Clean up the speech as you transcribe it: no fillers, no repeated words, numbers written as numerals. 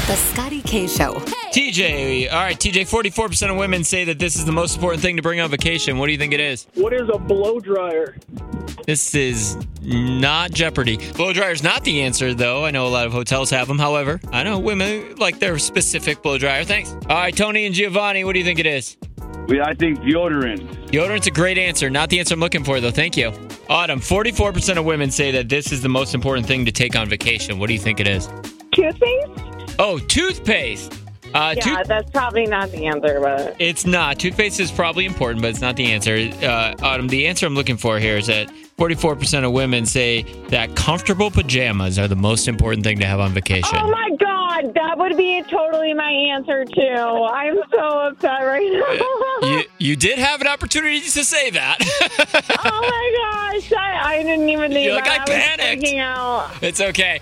The Scotty K Show. TJ. All right, TJ, 44% of women say that this is the most important thing to bring on vacation. What do you think it is? What is a blow dryer? This is not Jeopardy. Blow dryer's not the answer, though. I know a lot of hotels have them. However, I know women like their specific blow dryer. Thanks. All right, Tony and Giovanni, what do you think it is? I think deodorant. Deodorant's a great answer. Not the answer I'm looking for, though. Thank you. Autumn, 44% of women say that this is the most important thing to take on vacation. What do you think it is? Toothpaste? Oh, toothpaste. That's probably not the answer, but... It's not. Toothpaste is probably important, but it's not the answer. Autumn, the answer I'm looking for here is that 44% of women say that comfortable pajamas are the most important thing to have on vacation. Oh, my God. That would be totally my answer, too. I'm so upset right now. You did have an opportunity to say that. Oh, my gosh. I didn't even think You're about like, I panicked. was freaking out. It's okay.